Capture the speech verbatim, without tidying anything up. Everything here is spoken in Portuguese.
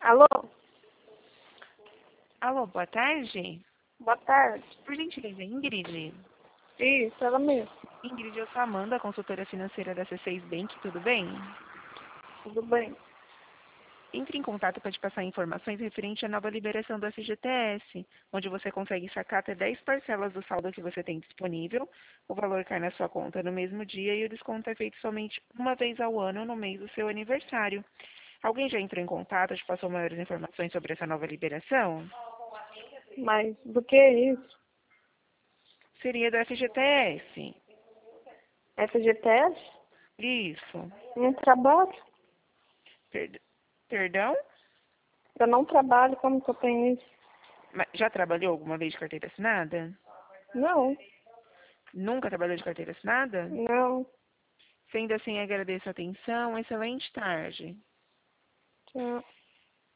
Alô? Alô, boa tarde. Boa tarde. Por gentileza, Ingrid. Isso, ela mesmo. Ingrid, eu sou a Amanda, consultora financeira da C seis Bank, tudo bem? Tudo bem? Entre em contato para te passar informações referente à nova liberação do F G T S, onde você consegue sacar até dez parcelas do saldo que você tem disponível, o valor cai na sua conta no mesmo dia e o desconto é feito somente uma vez ao ano no mês do seu aniversário. Alguém já entrou em contato, te passou maiores informações sobre essa nova liberação? Mas do que é isso? Seria do F G T S. F G T S? Isso. Não trabalho? Per- Perdão? Eu não trabalho, como que eu tenho isso? Mas já trabalhou alguma vez de carteira assinada? Não, Nunca trabalhou de carteira assinada? não. Sendo assim, agradeço a atenção. Excelente tarde. Tchau.